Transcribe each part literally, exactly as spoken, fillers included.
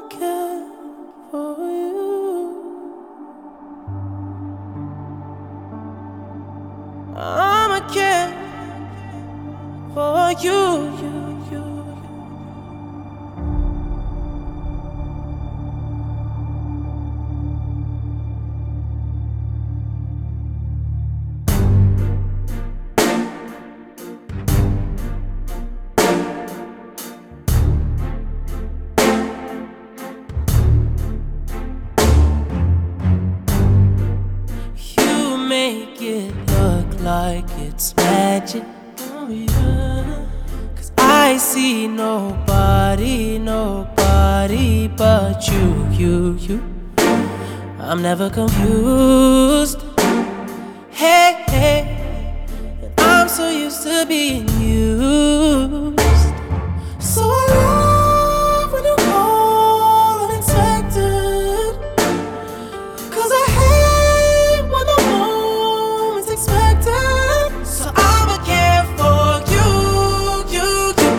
care for you. I'ma care for you, you, you. You make it look like it's magic. Oh yeah. 'Cause I see nobody, nobody but you, you, you. I'm never confused. Hey, hey. And I'm so used to being used. So I love when you call unexpected. 'Cause I hate when the moment's expected. So I'ma care for you, you, you.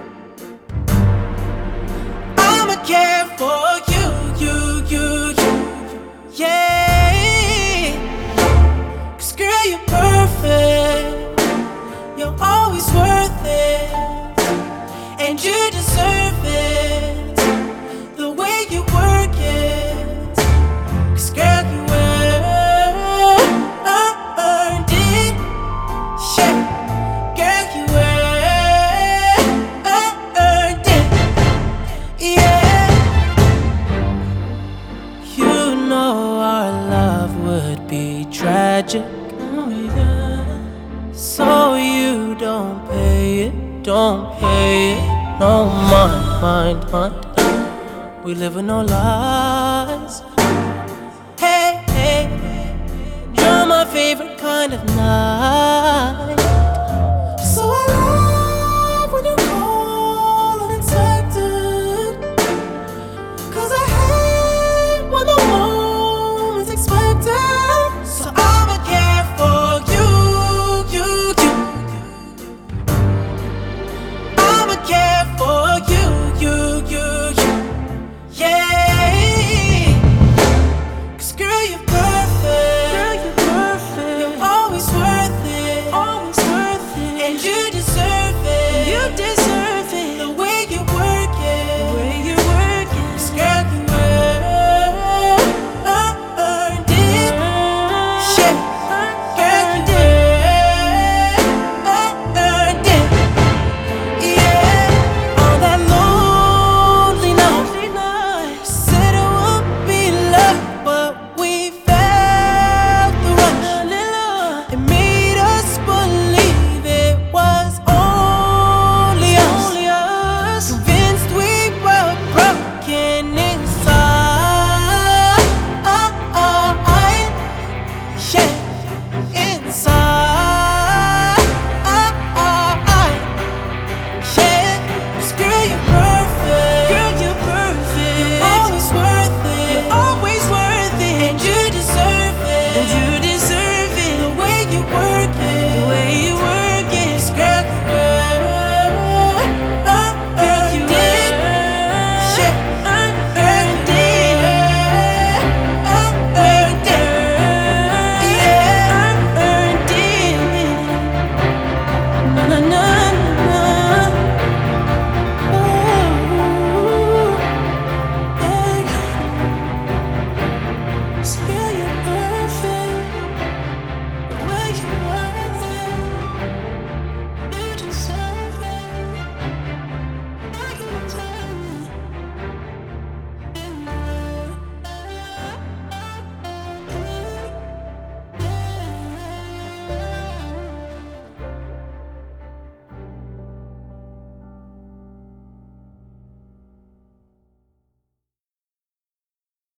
I'ma care for you, you, you, you. Yeah. 'Cause girl, you're perfect. You're always worth it. And you deserve it. The way you work it. 'Cause girl, you earned it. Yeah. Girl, you earned it. Yeah. You know our love would be tragic. Oh yeah. So you don't pay it, don't pay it. No mind, mind, mind. We live with no lies. Hey, hey, you're my favorite kind of night. So I love when you call unexpected. 'Cause I hate when the moment's expected. So I'ma care for you, you, you. I'ma care for you, you, you, you. Yeah. 'Cause girl, you're perfect. Girl, you're perfect. You're always worth it. Always worth it. And you deserve it. You deserve it. The way you work it. The way you work it. 'Cause girl, you earned it. Shit. Girl, you earned it. Yeah. On that lonely night, said it would be love, but we felt the rush. It made us believe it was only us. Convinced we were broken inside. Yeah, inside. Yeah, 'cause girl, you're perfect. Girl, you're perfect. You're always worth it. You're always worth it. And you deserve it. And you deserve it. The way you work it. The way you work it. 'Cause girl, you earned it. Yeah, earned it. Earned it. Yeah, earned it. Na na na na. Ooh, yeah. 'Cause girl,